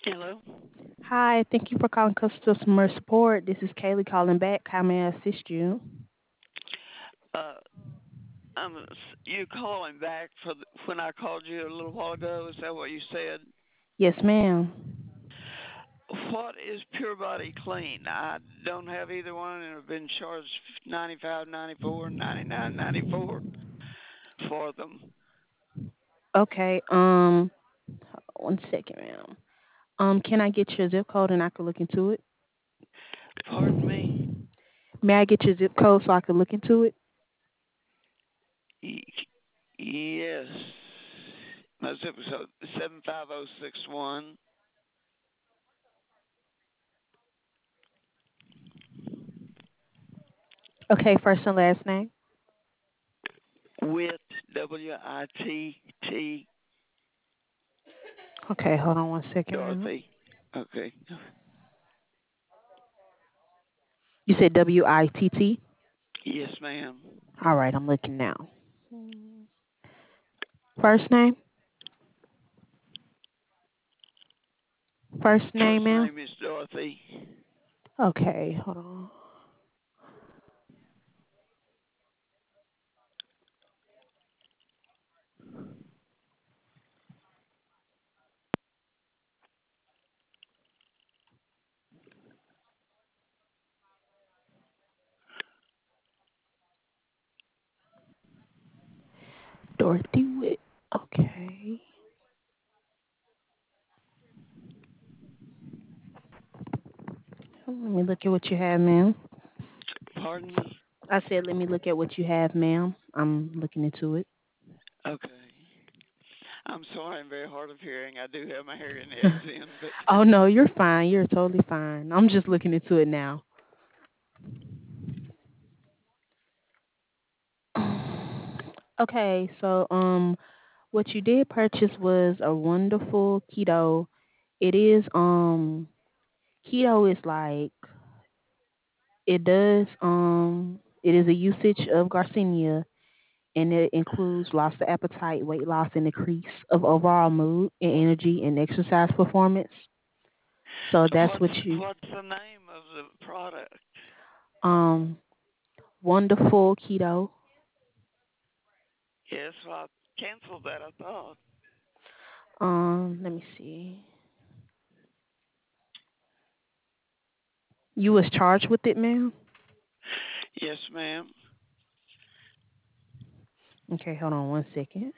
Hello. Hi, thank you for calling customer support. This is Kaylee calling back. How may I assist you? Uh, you calling back when I called you a little while ago? Is that what you said? Yes, ma'am. What is Pure Body Clean? I don't have either one, and I've been charged 95, 94, 99, 94 for them. Okay, one second, ma'am. Can I get your zip code and I can look into it? Pardon me. May I get your zip code so I can look into it? Y- yes. My zip is 75061 Okay, first and last name. with WITT Okay, hold on one second, ma'am. Dorothy. Okay. You said WITT? Yes, ma'am. All right, I'm looking now. First name? First name, First ma'am? name is Dorothy. Okay, hold on. Dorothy Witt. Okay. Let me look at what you have, ma'am. Pardon me? I said, let me look at what you have, ma'am. I'm looking into it. Okay. I'm sorry, I'm very hard of hearing. I do have my hearing aids in, but Oh no, you're fine. You're totally fine. I'm just looking into it now. Okay, so what you did purchase was a wonderful keto. It is keto is like it is a usage of Garcinia, and it includes loss of appetite, weight loss, and decrease of overall mood and energy and exercise performance. So that's what's what you what's the name of the product? um wonderful keto. Yes, well, I canceled that. I thought. Let me see. You was charged with it, ma'am? Yes, ma'am. Okay, hold on one second.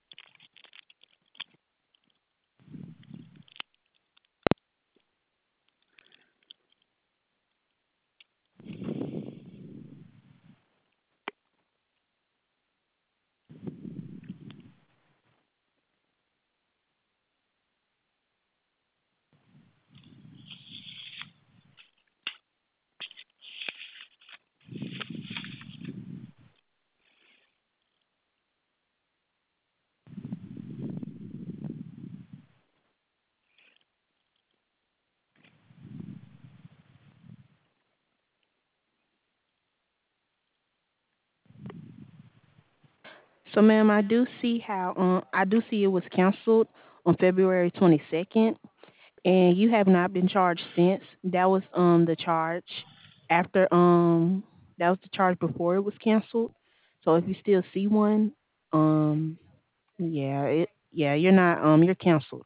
So, ma'am, I do see it was canceled on February 22nd, and you have not been charged since. That was the charge after that was the charge before it was canceled. So if you still see one, um yeah, you're not you're canceled.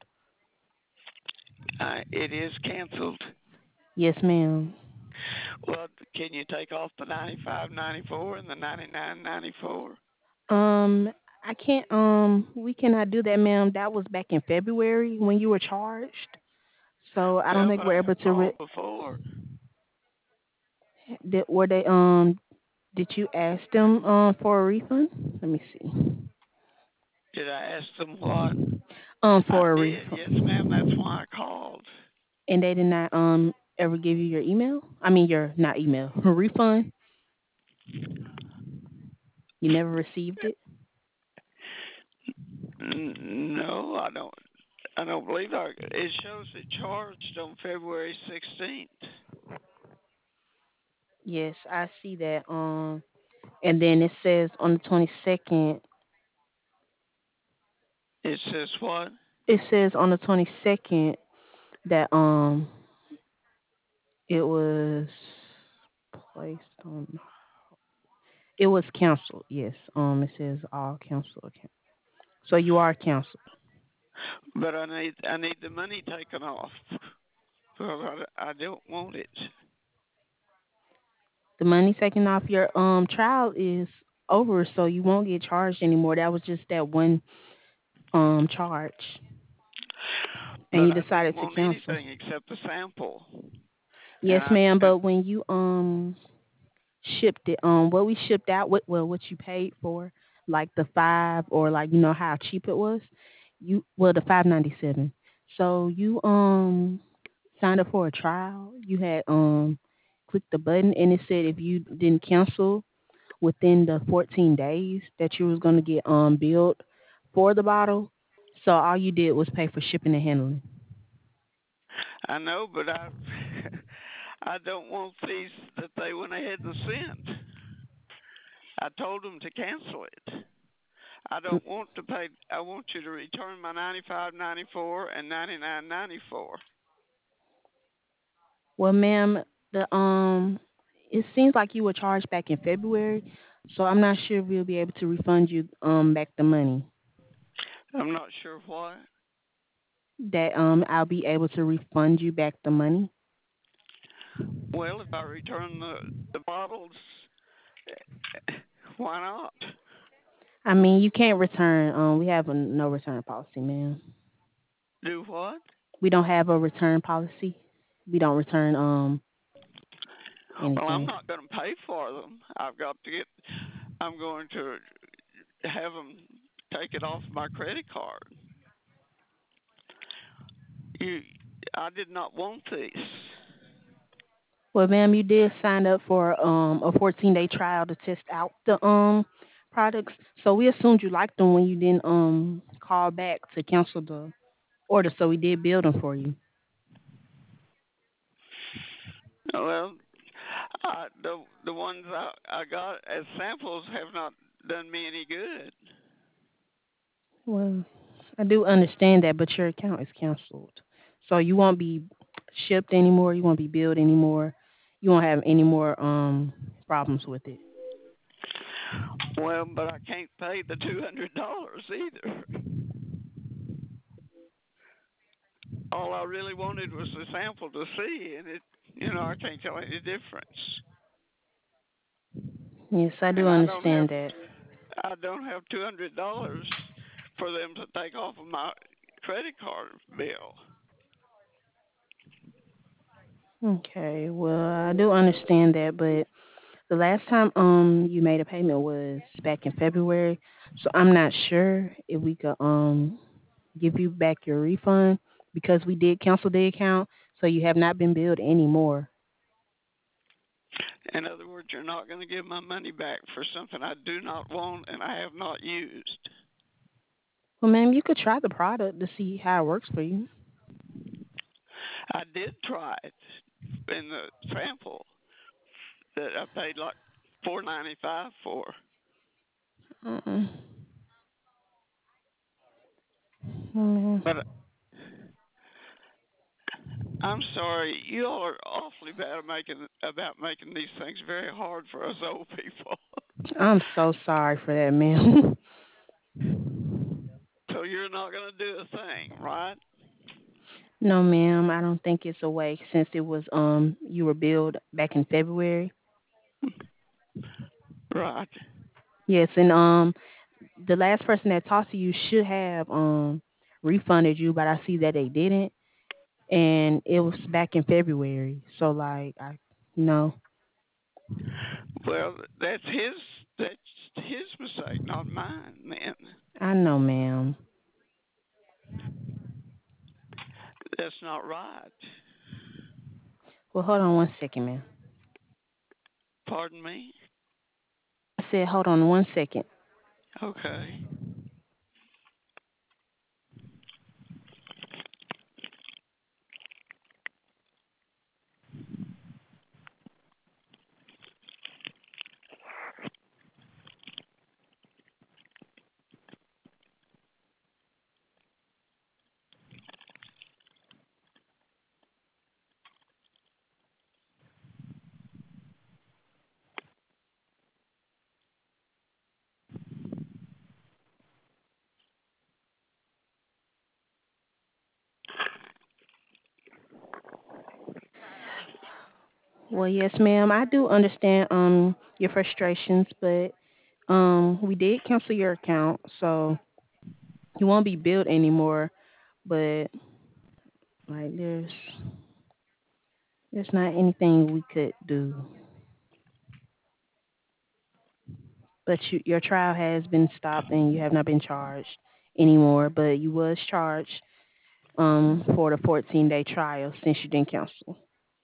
It is canceled. Yes, ma'am. Well, can you take off the 95, 94, and the 99, 94? Um, I can't. We cannot do that, ma'am. That was back in February when you were charged. So I don't Yeah, think but we're I able to. called before. Were they Did you ask them for a refund? Let me see. Did I ask them what? I For a did. Yes, ma'am. That's refund, why I called. and they did not ever give you your email. I mean, your not email refund. You never received it. No, I don't. I don't believe it shows it charged on February 16th. Yes, I see that. And then it says on the 22nd. It says what? It says on the 22nd that it was placed on. It was canceled. Yes. It says all canceled account. So you are canceled. But I need the money taken off because I don't want it. The money taken off your trial is over, so you won't get charged anymore. That was just that one charge, and But you I didn't decided to want cancel. anything except the sample. And Yes, I ma'am. and But when you shipped it, what we shipped out, what you paid for, like the five, or like how cheap it was, the 597. So you signed up for a trial. You had clicked the button, and it said if you didn't cancel within the 14 days that you was gonna get billed for the bottle. So all you did was pay for shipping and handling. I know, but I I don't want these that they went ahead and sent. I told them to cancel it. I Mm, don't want to pay. I want you to return my 95.94 and 99.94. Well, ma'am, the it seems like you were charged back in February, so I'm not sure if we'll be able to refund you back the money. I'm not sure why. That I'll be able to refund you back the money. Well, if I return the bottles, why not? I mean, you can't return. We have a no return policy, ma'am. Do what? We don't have a return policy. We don't return Well, I'm anything. not going to pay for them. I've got to get. I'm going to have them take it off my credit card. You, I did not want these. Well, ma'am, you did sign up for a 14-day trial to test out the products. So we assumed you liked them when you didn't call back to cancel the order. So we did build them for you. Well, the ones I got as samples have not done me any good. Well, I do understand that, but your account is canceled. So you won't be shipped anymore. You won't be billed anymore. You won't have any more problems with it. Well, but I can't pay the $200 either. All I really wanted was the sample to see, and I can't tell any difference. Yes, I do And understand that. I don't have $200 for them to take off of my credit card bill. Okay, well, I do understand that, but the last time you made a payment was back in February, so I'm not sure if we could give you back your refund because we did cancel the account, so you have not been billed anymore. In other words, you're not going to give my money back for something I do not want and I have not used. Well, ma'am, you could try the product to see how it works for you. I did try it in the sample that I paid like $4.95 for. Uh-uh. Mm, But I'm sorry, you all are awfully bad at making these things very hard for us old people. I'm so sorry for that, ma'am. So you're not going to do a thing, right? No, ma'am, I don't think it's a way since it was you were billed back in February. Right. Yes, and the last person that talked to you should have refunded you, but I see that they didn't, and it was back in February. So like I no, Well, that's his mistake, not mine, man. I know, ma'am. That's not right. Well, hold on 1 second, ma'am. Pardon me? I said hold on 1 second. Okay. Well, yes, ma'am. I do understand your frustrations, but we did cancel your account, so you won't be billed anymore. But like, there's not anything we could do. But your trial has been stopped, and you have not been charged anymore. But you was charged for the 14-day trial since you didn't cancel.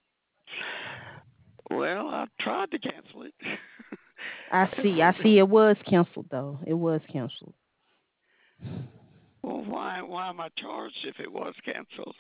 Well, I tried to cancel it. I It see. I wouldn't. see. It was canceled though. It was canceled. Well, why am I charged if it was canceled?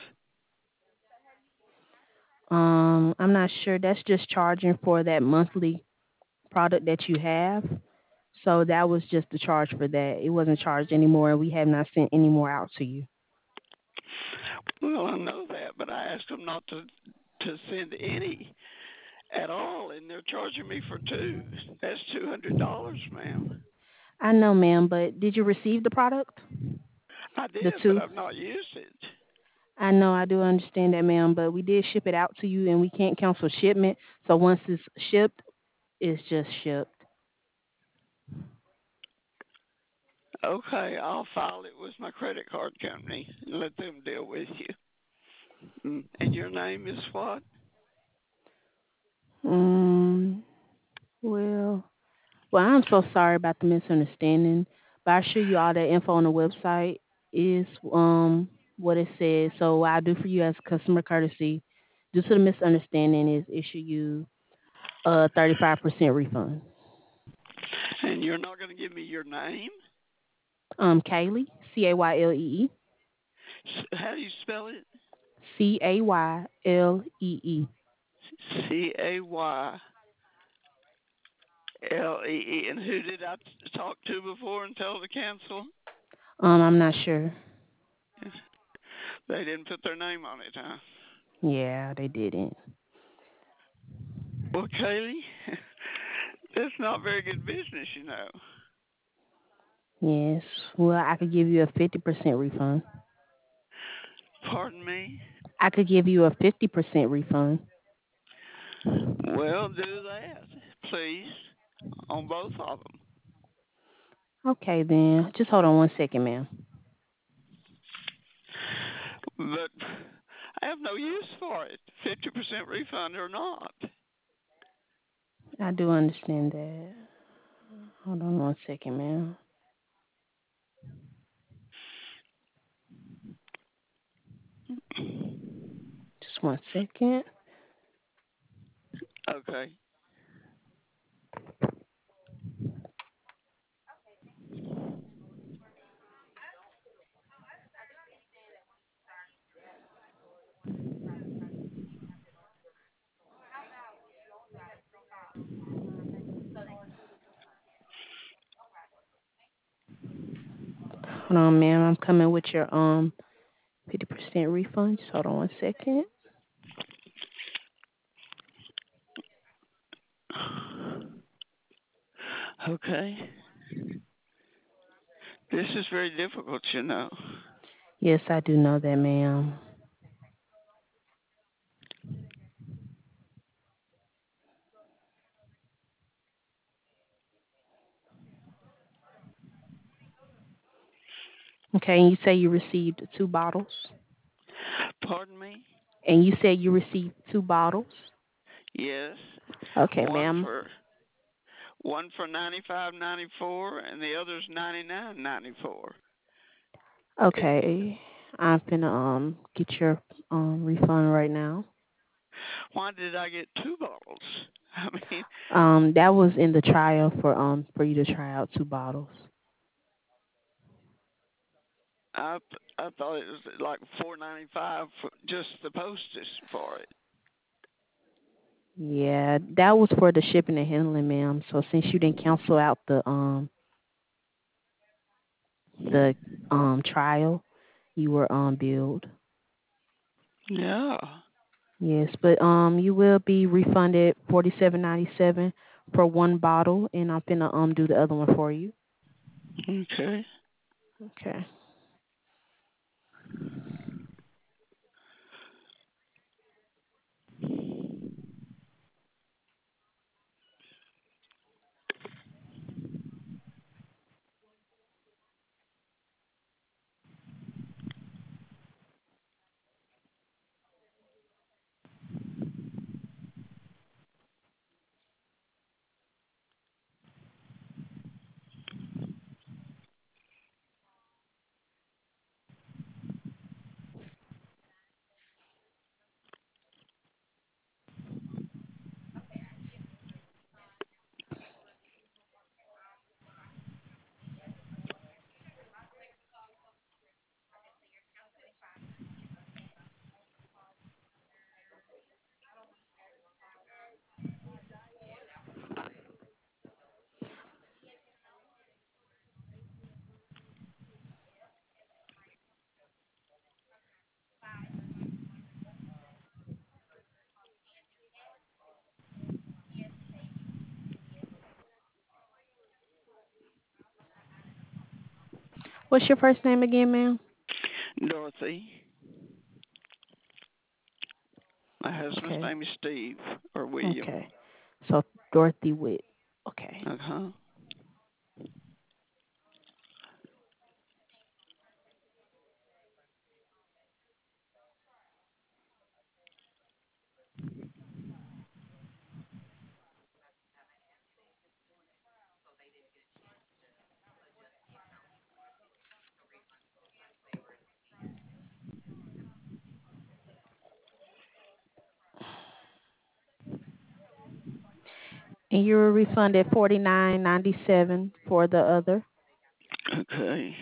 I'm not sure. That's just charging for that monthly product that you have. So that was just the charge for that. It wasn't charged anymore. We have not sent any more out to you. Well, I know that, but I asked them not to send any at all, and they're charging me for two. That's $200, ma'am. I know, ma'am, but did you receive the product? I The did, but two? I've not used it. I know, I do understand that, ma'am, but we did ship it out to you and we can't cancel shipment. So once it's shipped, it's just shipped. Okay, I'll file it with my credit card company and let them deal with you. And your name is what? Mm, well, I'm so sorry about the misunderstanding, but I assure you all that info on the website is what it says. So what I do for you as customer courtesy, due to the misunderstanding, is issue you a 35% refund. And you're not going to give me your name? Kaylee, Caylee, How do you spell it? Caylee. Caylee. And who did I talk to before and tell to cancel? I'm not sure. They didn't put their name on it, huh? Yeah, they didn't. Well, Kaylee, that's not very good business, you know. Yes. Well, I could give you a 50% refund. Pardon me? I could give you a 50% refund. Well, do that, please, on both of them. Okay, then. Just hold on 1 second, ma'am. But I have no use for it, 50% refund or not. I do understand that. Hold on 1 second, ma'am. Just 1 second. Okay. Hold on, ma'am. I'm coming with your 50% refund. Just hold on 1 second. Okay. This is very difficult, you know. Yes, I do know that, ma'am. Okay, and you say you received 2 bottles? Pardon me? And you said you received 2 bottles? Yes. Okay, One ma'am. for 95.94 and the other's 99.94. Okay. I'm gonna get your refund right now. Why did I get two bottles? I mean, That was in the trial for you to try out 2 bottles. I thought it was like 4.95 for just the postage for it. Yeah, that was for the shipping and handling, ma'am. So since you didn't cancel out the trial, you were billed. Yeah. Yes, but you will be refunded 47.97 for 1 bottle, and I'm gonna do the other one for you. Okay. Okay. What's your first name again, ma'am? Dorothy. My husband's Okay. name is Steve or William. Okay. So Dorothy Witt. Okay. Uh huh. And you were refunded $49.97 for the other. Okay.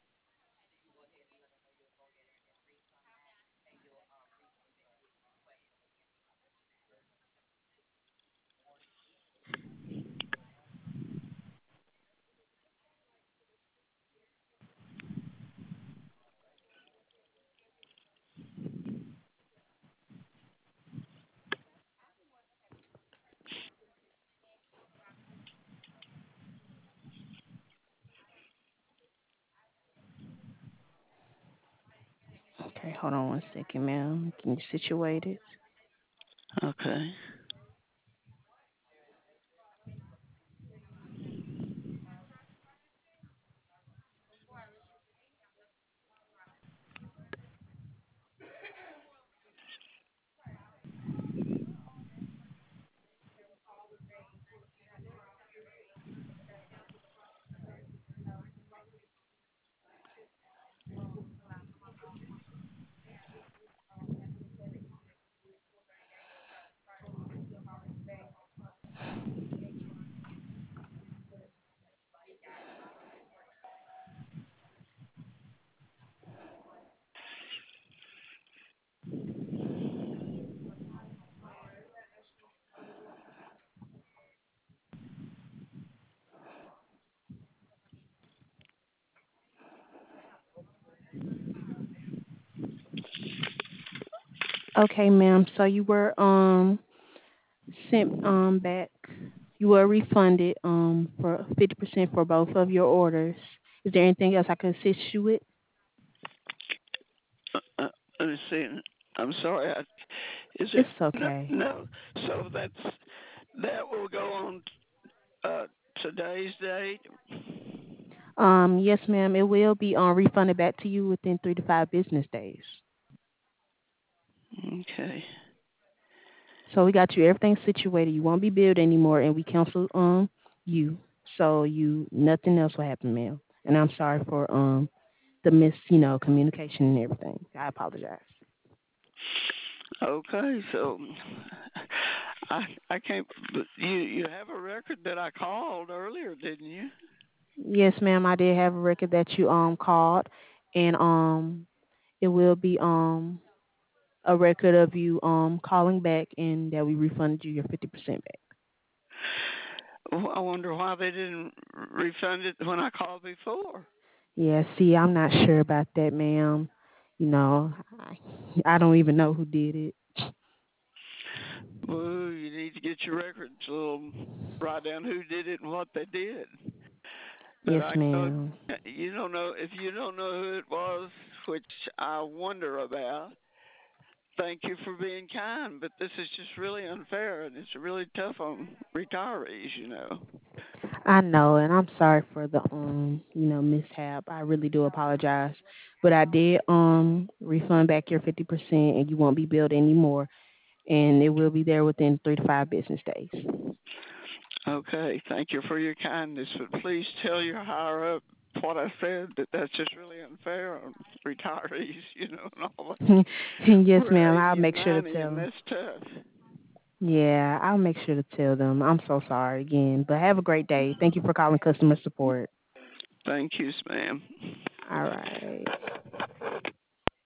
Okay, hold on one second, ma'am. Getting you situated. Okay. Okay, ma'am. So you were sent back. You were refunded for 50% for both of your orders. Is there anything else I can assist you with? Let me see. I'm sorry. Is It's it no? okay. No. So that will go on uh, today's date. Yes, ma'am. It will be refunded back to you within 3 to 5 business days. Okay. So we got you everything situated. You won't be billed anymore, and we cancel you. So you nothing else will happen, ma'am. And I'm sorry for the communication and everything. I apologize. Okay. So I can't. But you have a record that I called earlier, didn't you? Yes, ma'am. I did have a record that you called, and it will be a record of you calling back and that we refunded you your 50% back. I wonder why they didn't refund it when I called before. Yeah, see, I'm not sure about that, ma'am. You know, I don't even know who did it. Well, you need to get your records. Write down who did it and what they did. But Yes, I know ma'am. you don't know if you don't know who it was, which I wonder about. Thank you for being kind, but this is just really unfair and it's really tough on retirees. I know, and I'm sorry for the mishap. I really do apologize, but I did refund back your 50%, and you won't be billed anymore, and it will be there within 3 to 5 business days. Okay, thank you for your kindness, but please tell your higher up what I said, that that's just really unfair on retirees, and all that. Yes, We're ma'am. I'll 80 and make sure to 90 tell and them. that's tough. Yeah, I'll make sure to tell them. I'm so sorry again, but have a great day. Thank you for calling customer support. Thank you, ma'am. All right.